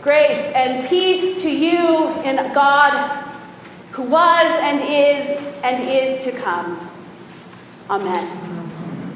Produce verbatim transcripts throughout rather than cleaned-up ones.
Grace and peace to you in God who was and is and is to come. Amen.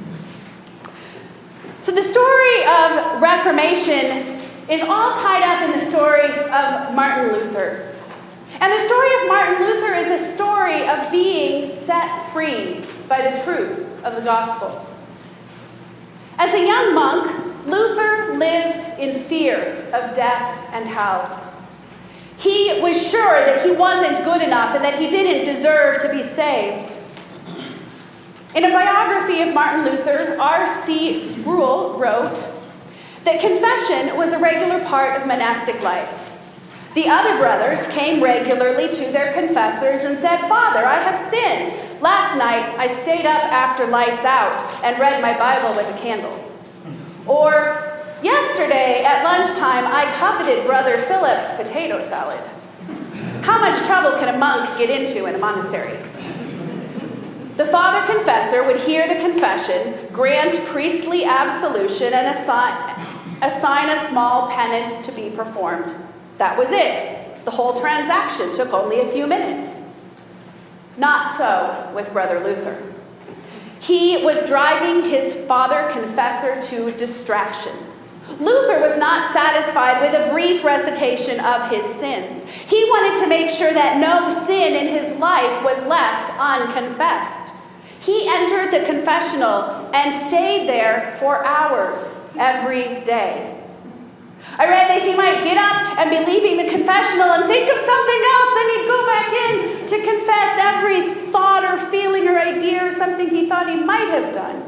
So the story of Reformation is all tied up in the story of Martin Luther. And the story of Martin Luther is a story of being set free by the truth of the gospel. As a young monk, Luther lived in fear of death and hell. He was sure that he wasn't good enough and that he didn't deserve to be saved. In a biography of Martin Luther, R C Sproul wrote that confession was a regular part of monastic life. The other brothers came regularly to their confessors and said, "Father, I have sinned. Last night I stayed up after lights out and read my Bible with a candle." Or, "Yesterday at lunchtime I coveted Brother Philip's potato salad." How much trouble can a monk get into in a monastery? The father confessor would hear the confession, grant priestly absolution, and assign, assign a small penance to be performed. That was it. The whole transaction took only a few minutes. Not so with Brother Luther. He was driving his father confessor to distraction. Luther was not satisfied with a brief recitation of his sins. He wanted to make sure that no sin in his life was left unconfessed. He entered the confessional and stayed there for hours every day. I read that he might get up and be leaving the confessional and think of something else, and he'd go back in to confess every thought or feeling or idea or something he thought he might have done.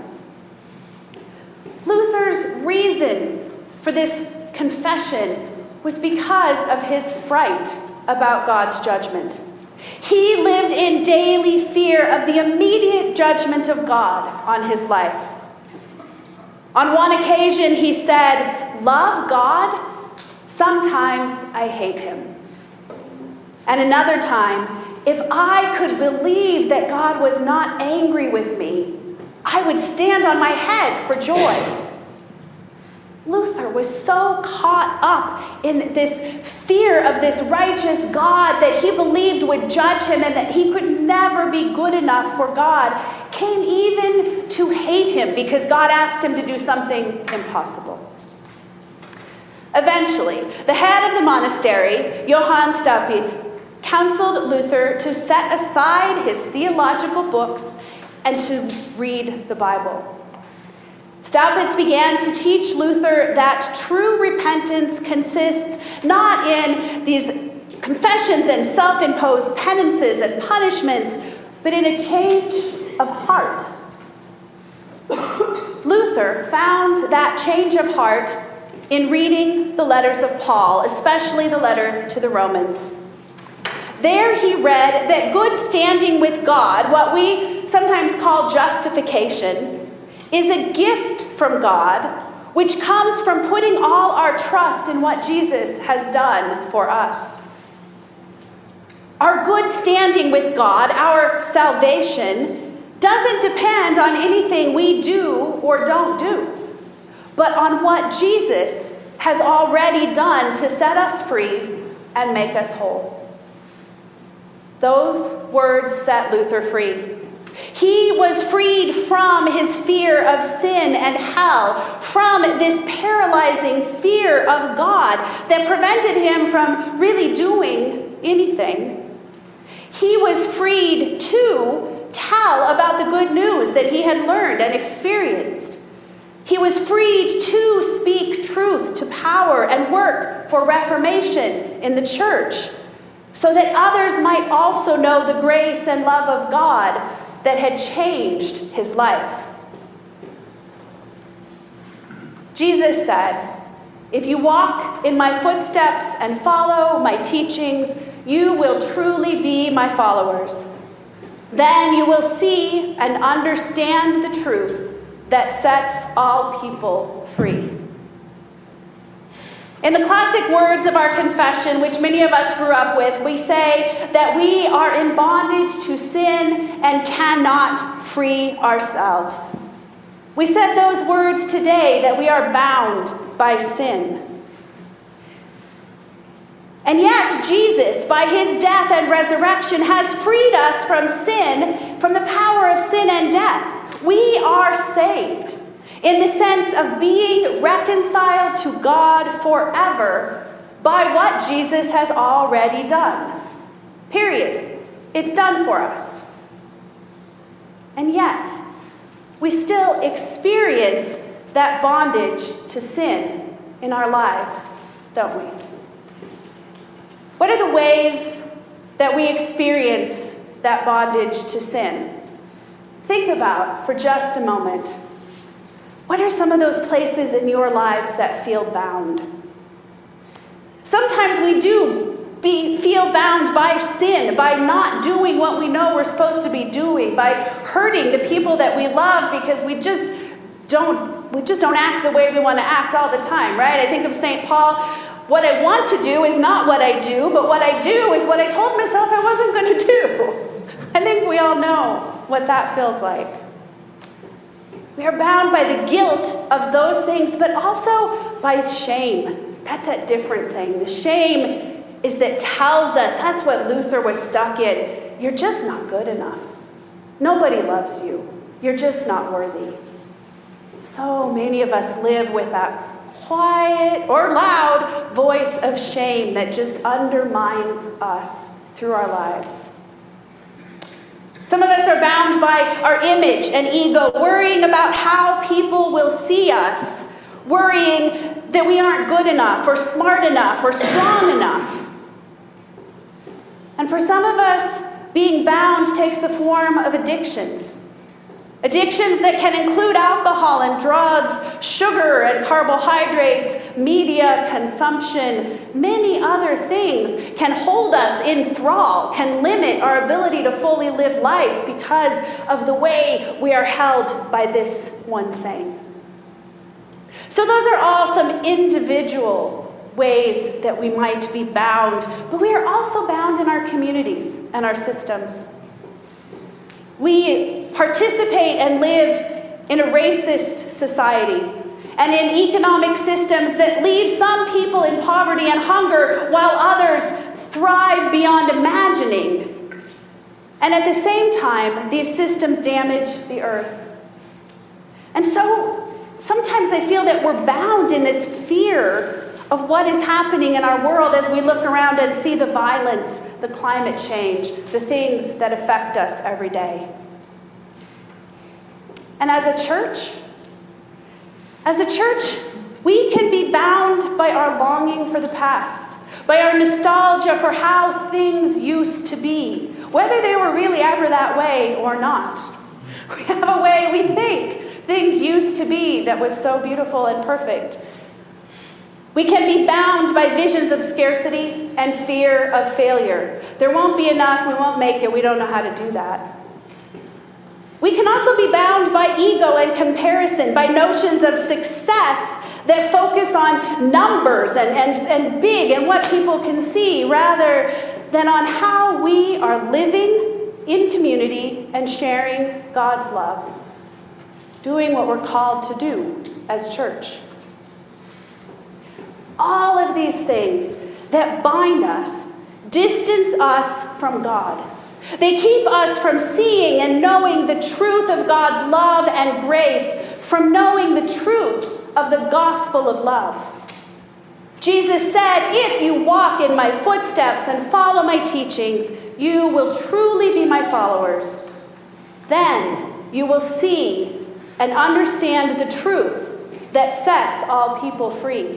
Luther's reason for this confession was because of his fright about God's judgment. He lived in daily fear of the immediate judgment of God on his life. On one occasion, he said, "Love God? Sometimes I hate him." And another time, "If I could believe that God was not angry with me, I would stand on my head for joy." Luther was so caught up in this fear of this righteous God that he believed would judge him and that he could never be good enough for God, came even to hate him because God asked him to do something impossible. Eventually, the head of the monastery, Johann Staupitz, counseled Luther to set aside his theological books and to read the Bible. Staupitz began to teach Luther that true repentance consists not in these confessions and self-imposed penances and punishments, but in a change of heart. Luther found that change of heart in reading the letters of Paul, especially the letter to the Romans. There he read that good standing with God, what we sometimes call justification, is a gift from God, which comes from putting all our trust in what Jesus has done for us. Our good standing with God, our salvation, doesn't depend on anything we do or don't do, but on what Jesus has already done to set us free and make us whole. Those words set Luther free. He was freed from his fear of sin and hell, from this paralyzing fear of God that prevented him from really doing anything. He was freed to tell about the good news that he had learned and experienced. He was freed to speak truth to power and work for reformation in the church, so that others might also know the grace and love of God that had changed his life. Jesus said, "If you walk in my footsteps and follow my teachings, you will truly be my followers. Then you will see and understand the truth that sets all people free." In the classic words of our confession, which many of us grew up with, we say that we are in bondage to sin and cannot free ourselves. We said those words today, that we are bound by sin. And yet, Jesus, by his death and resurrection, has freed us from sin, from the power of sin and death. We are saved in the sense of being reconciled to God forever by what Jesus has already done. Period. It's done for us. And yet, we still experience that bondage to sin in our lives, don't we? What are the ways that we experience that bondage to sin? Think about for just a moment. What are some of those places in your lives that feel bound? Sometimes we do be, feel bound by sin, by not doing what we know we're supposed to be doing, by hurting the people that we love because we just don't, we just don't act the way we want to act all the time, right? I think of Saint Paul. What I want to do is not what I do, but what I do is what I told myself I wasn't going to do. I think we all know what that feels like. We are bound by the guilt of those things, but also by shame. That's a different thing. The shame is that tells us, that's what Luther was stuck in. You're just not good enough. Nobody loves you. You're just not worthy. So many of us live with that quiet or loud voice of shame that just undermines us through our lives. Some of us are bound by our image and ego, worrying about how people will see us, worrying that we aren't good enough or smart enough or strong enough. And for some of us, being bound takes the form of addictions. Addictions that can include alcohol and drugs, sugar and carbohydrates, media consumption, many other things can hold us in thrall, can limit our ability to fully live life because of the way we are held by this one thing. So those are all some individual ways that we might be bound, but we are also bound in our communities and our systems. We participate and live in a racist society and in economic systems that leave some people in poverty and hunger while others thrive beyond imagining. And at the same time, these systems damage the earth. And so sometimes I feel that we're bound in this fear of what is happening in our world as we look around and see the violence, the climate change, the things that affect us every day. And as a church, as a church, we can be bound by our longing for the past, by our nostalgia for how things used to be, whether they were really ever that way or not. We have a way we think things used to be that was so beautiful and perfect. We can be bound by visions of scarcity and fear of failure. There won't be enough, we won't make it, we don't know how to do that. We can also be bound by ego and comparison, by notions of success that focus on numbers and, and, and big and what people can see, rather than on how we are living in community and sharing God's love, doing what we're called to do as church. All of these things that bind us distance us from God. They keep us from seeing and knowing the truth of God's love and grace, from knowing the truth of the gospel of love. Jesus said, "If you walk in my footsteps and follow my teachings, you will truly be my followers. Then you will see and understand the truth that sets all people free."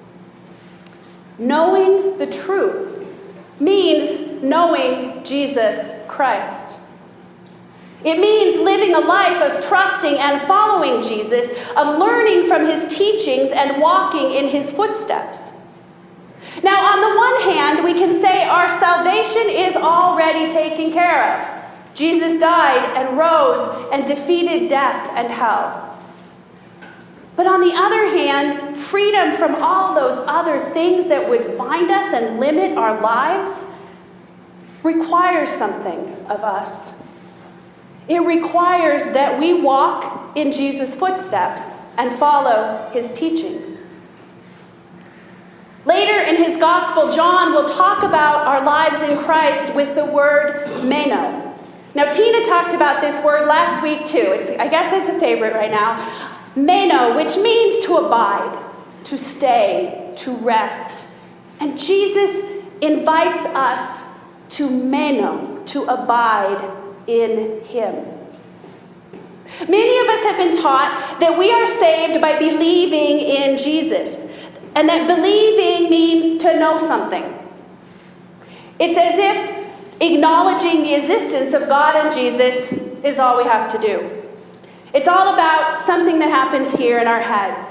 Knowing the truth means knowing Jesus Christ. It means living a life of trusting and following Jesus, of learning from his teachings and walking in his footsteps. Now, on the one hand, we can say our salvation is already taken care of. Jesus died and rose and defeated death and hell. But on the other hand, freedom from all those other things that would bind us and limit our lives requires something of us. It requires that we walk in Jesus' footsteps and follow his teachings. Later in his gospel, John will talk about our lives in Christ with the word meno. Now, Tina talked about this word last week too. It's, I guess it's a favorite right now. Meno, which means to abide, to stay, to rest. And Jesus invites us to meno, to abide in him. Many of us have been taught that we are saved by believing in Jesus, and that believing means to know something. It's as if acknowledging the existence of God and Jesus is all we have to do. It's all about something that happens here in our heads.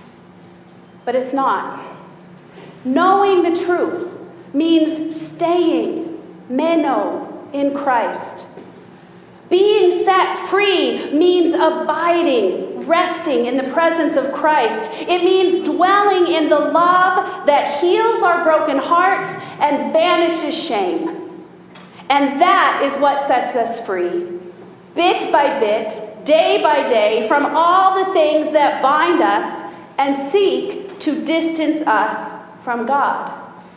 But it's not. Knowing the truth means staying, meno, in Christ. Being set free means abiding, resting in the presence of Christ. It means dwelling in the love that heals our broken hearts and banishes shame. And that is what sets us free, bit by bit, day by day, from all the things that bind us and seek to distance us from God.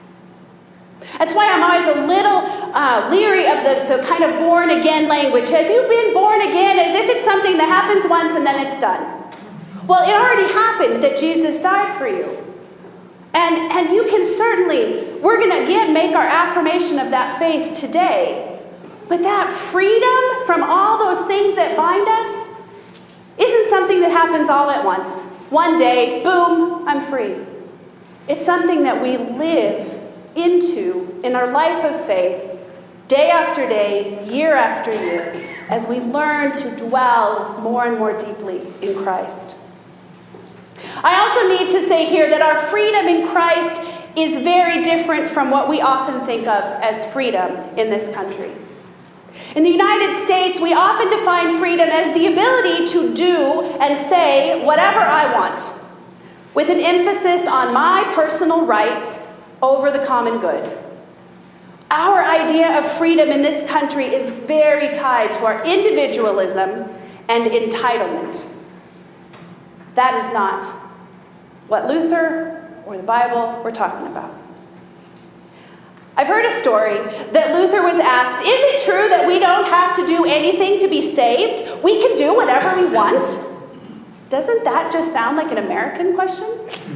That's why I'm always a little uh, leery of the, the kind of born-again language. Have you been born again? As if it's something that happens once and then it's done. Well, it already happened that Jesus died for you. And, and you can certainly, we're going to again make our affirmation of that faith today. But that freedom from all those things that bind us isn't something that happens all at once. One day, boom, I'm free. It's something that we live into in our life of faith, day after day, year after year, as we learn to dwell more and more deeply in Christ. I also need to say here that our freedom in Christ is very different from what we often think of as freedom in this country. In the United States, we often define freedom as the ability to do and say whatever I want, with an emphasis on my personal rights over the common good. Our idea of freedom in this country is very tied to our individualism and entitlement. That is not what Luther or the Bible were talking about. I've heard a story that Luther was asked, is it true that we don't have to do anything to be saved? We can do whatever we want? Doesn't that just sound like an American question?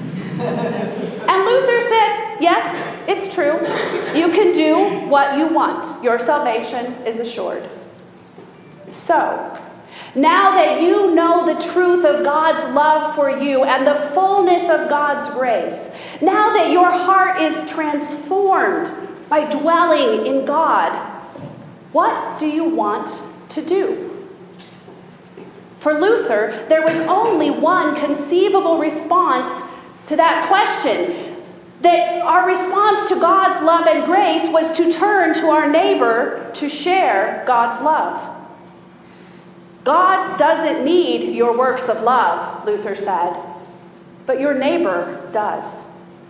And Luther said, yes, it's true. You can do what you want. Your salvation is assured. So, now that you know the truth of God's love for you and the fullness of God's grace, now that your heart is transformed by dwelling in God, what do you want to do? For Luther, there was only one conceivable response to that question, that our response to God's love and grace was to turn to our neighbor to share God's love. God doesn't need your works of love, Luther said, but your neighbor does.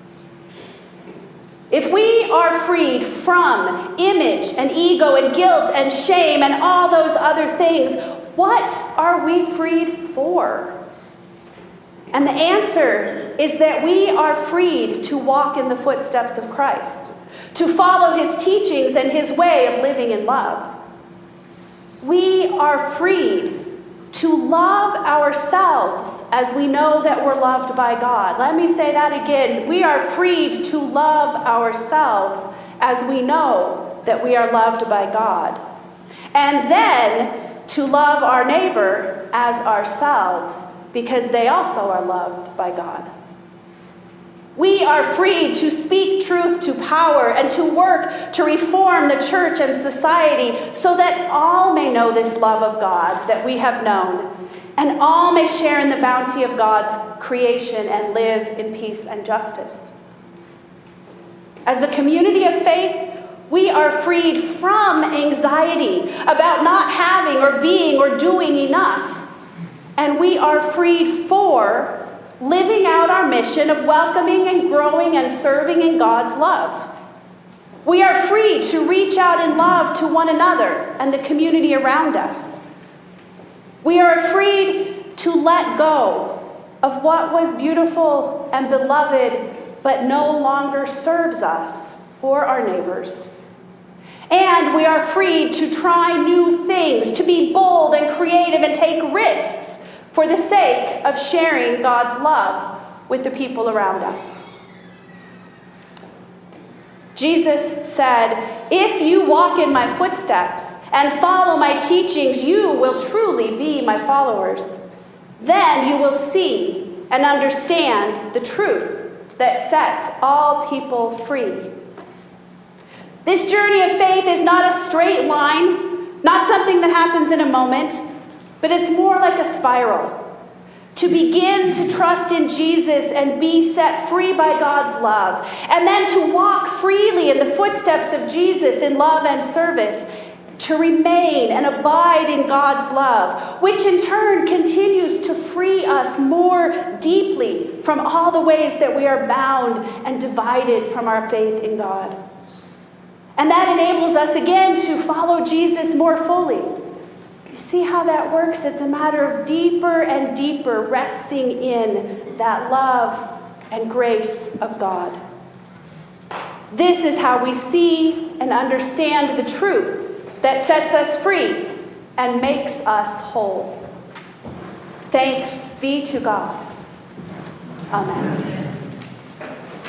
If we are freed from image and ego and guilt and shame and all those other things, what are we freed for? And the answer is that we are freed to walk in the footsteps of Christ, to follow his teachings and his way of living in love. We are freed to love ourselves as we know that we're loved by God. Let me say that again. We are freed to love ourselves as we know that we are loved by God. And then to love our neighbor as ourselves, because they also are loved by God. We are free to speak truth to power and to work to reform the church and society so that all may know this love of God that we have known, and all may share in the bounty of God's creation and live in peace and justice. As a community of faith, we are freed from anxiety about not having or being or doing enough. And we are freed for living out our mission of welcoming and growing and serving in God's love. We are free to reach out in love to one another and the community around us. We are freed to let go of what was beautiful and beloved but no longer serves us or our neighbors. And we are free to try new things, to be bold and creative and take risks for the sake of sharing God's love with the people around us. Jesus said, "If you walk in my footsteps and follow my teachings, you will truly be my followers. Then you will see and understand the truth that sets all people free." This journey of faith is not a straight line, not something that happens in a moment, but it's more like a spiral. To begin to trust in Jesus and be set free by God's love, and then to walk freely in the footsteps of Jesus in love and service, to remain and abide in God's love, which in turn continues to free us more deeply from all the ways that we are bound and divided from our faith in God. And that enables us again to follow Jesus more fully. You see how that works? It's a matter of deeper and deeper resting in that love and grace of God. This is how we see and understand the truth that sets us free and makes us whole. Thanks be to God. Amen.